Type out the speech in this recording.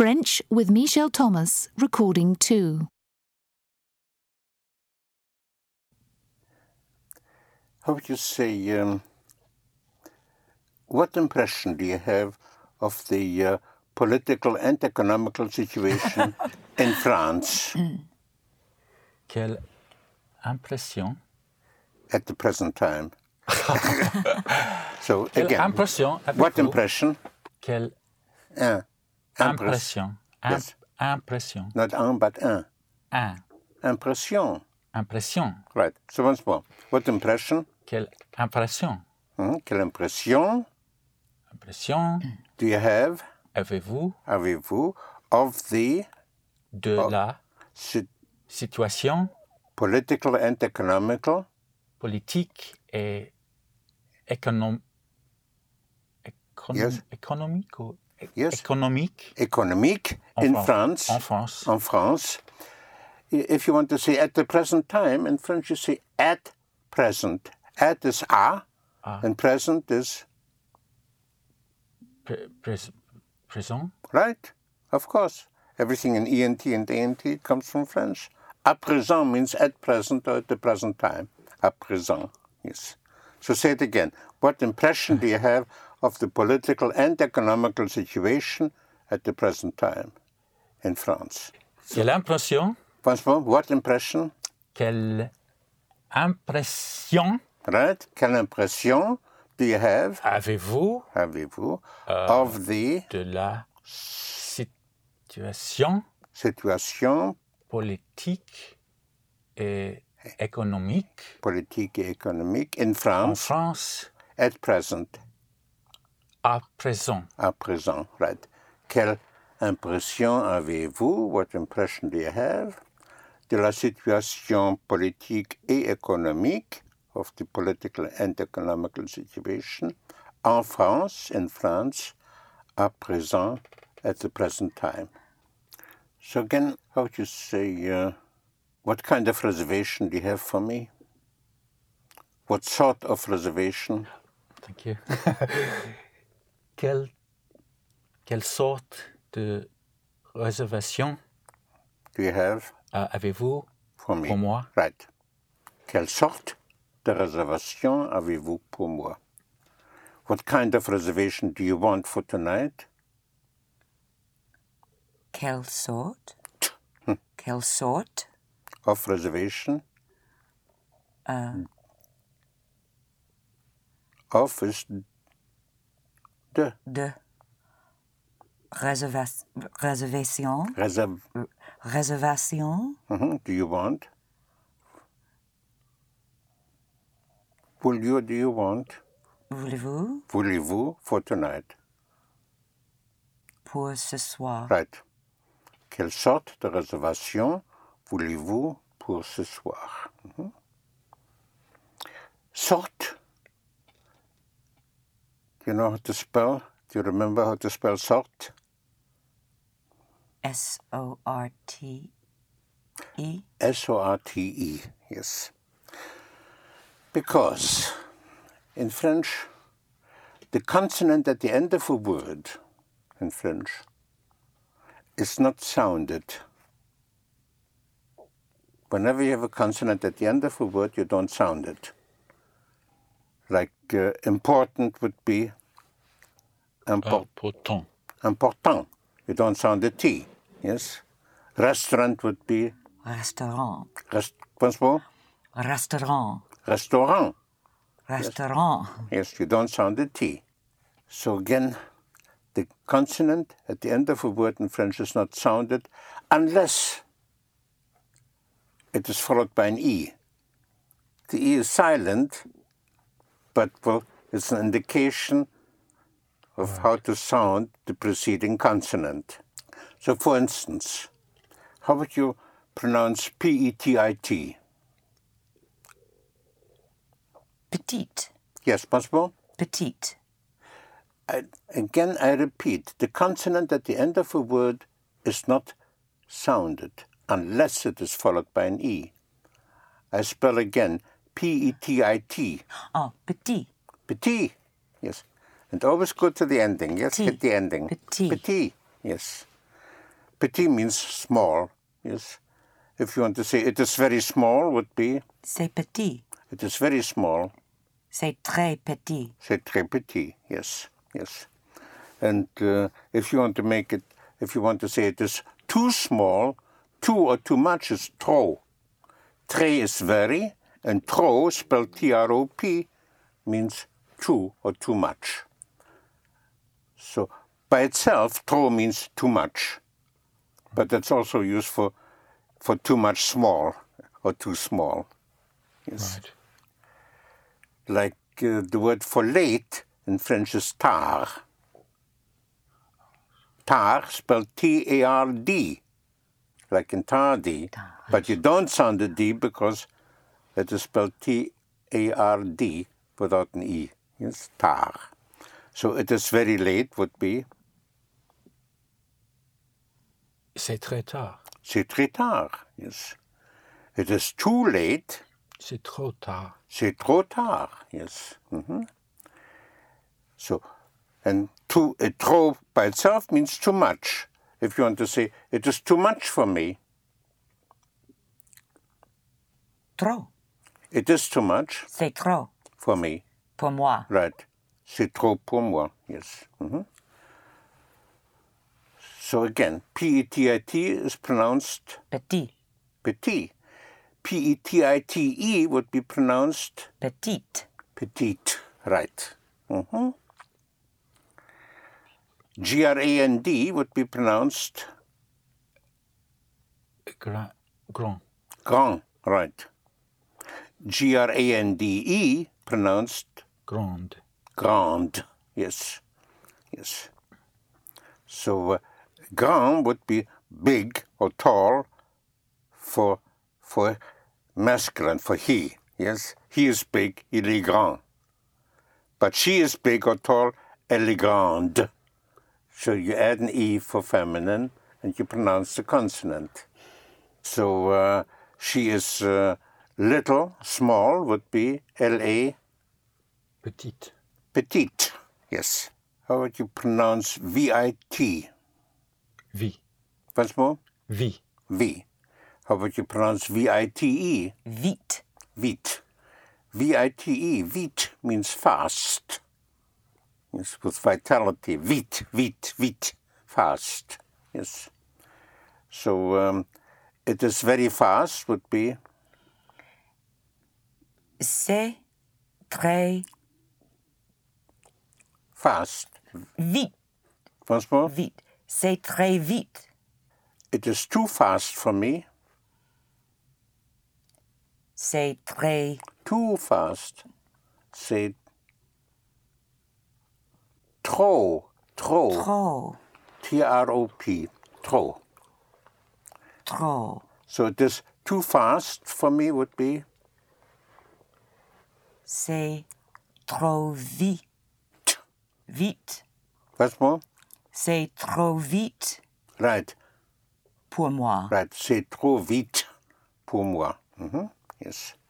French with Michel Thomas, recording 2. How would you say, what impression do you have of the political and economical situation in France Quelle impression? at the present time? So Quelle again, impression what avez-vous? impression? Quelle Impression. impression? Yes. Impression. Not un, but un. Impression. Impression. Right. So once more, what impression? Quelle impression? Quelle impression Impression do you have, avez-vous avez-vous, of the de la situation political and economical politique et Yes. économique ou Yes. économique economique in France? En France. En France. If you want to say at the present time, in French you say at present. At is a, and present is Présent. right. Of course. Everything in ENT and ANT comes from French. À présent means at present or at the present time. À présent, yes. So say it again. What impression do you have of the political and economical situation at the present time in France? Quelle impression? Once more, what impression? Quelle impression Right? Quelle impression do you have, avez-vous of the de la situation politique et économique in en France France at present? à présent? À présent, right. Quelle impression avez-vous, what impression do you have, de la situation politique et économique, of the political and economical situation, en France, in France, à présent, at the present time? So again, how would you say, what kind of reservation do you have for me? What sort of reservation? Thank you. Quelle sorte de réservation Do you have avez-vous for me? pour moi? Right. Quelle sorte de réservation avez-vous pour moi? What kind of reservation do you want for tonight? Quelle sorte? Quelle sorte? Of reservation? Of is de. De réservation? Réservation? Do you want? Do you want? Voulez-vous? Voulez-vous for tonight? Pour ce soir. Right. Quelle sorte de réservation voulez-vous pour ce soir? Sorte. Do you know how to spell? Do you remember how to spell sorte? S-O-R-T-E. S-O-R-T-E, yes. Because in French, the consonant at the end of a word in French is not sounded. Whenever you have a consonant at the end of a word, you don't sound it. Like important would be Important. important. You don't sound the T, yes? Restaurant would be Restaurant. once more? Restaurant. Restaurant. Restaurant. Yes, you don't sound the T. So again, the consonant at the end of a word in French is not sounded unless it is followed by an E. The E is silent, but it's an indication of how to sound the preceding consonant. So for instance, how would you pronounce P-E-T-I-T? Petite. Yes, once more? Petite. Again, I repeat, the consonant at the end of a word is not sounded unless it is followed by an E. I spell again, P-E-T-I-T. Oh, petit. Petit, yes. And always go to the ending, yes? Petit. Hit the ending. Petit. Petit, yes. Petit means small, yes. If you want to say it is very small, would be C'est petit. it is very small. C'est très petit. C'est très petit, yes, yes. And if you want to say it is too small, too or too much is trop. Très is very, and trop, spelled T-R-O-P, means too or too much. So by itself, trop means too much. But that's also used for too much small or too small. Yes. Right. Like the word for late in French is tard. Tard, spelled T-A-R-D, like in tardy. But you don't sound the D because it is spelled T-A-R-D without an E. Yes, tard. So it is very late would be C'est très tard. c'est très tard. Yes. It is too late. C'est trop tard. C'est trop tard. Yes. So, and trop by itself means too much. If you want to say it is too much for me, Trop. it is too much C'est trop. for me. Pour moi. Right. C'est trop pour moi. Yes. So again, P-E-T-I-T is pronounced Petit. petit. P-E-T-I-T-E would be pronounced Petite. petite. Right. G-R-A-N-D would be pronounced Grand. grand. Right. G-R-A-N-D-E pronounced Grande. grande. Yes. Yes. So grand would be big or tall for masculine, for he. Yes. He is big, il est grand. But she is big or tall, elle est grande. So you add an E for feminine and you pronounce the consonant. So she is little, small would be L-A, Petite. petite. Yes. How would you pronounce V-I-T? Vie. Once more? Vie. V. How would you pronounce V-I-T-E? Vite. Vite. V-I-T-E. Vite means fast. Yes, with vitality. Vite, vite, vite. Fast. Yes. So it is very fast would be C'est très fast. vite. Once more. Vite. C'est très vite. It is too fast for me. C'est très Too fast. Say trop. trop. T-R-O-P. Trop. Trop. So it is too fast for me would be C'est trop vite. Vite. once more. C'est trop vite Right. pour moi. Right. C'est trop vite pour moi. Yes.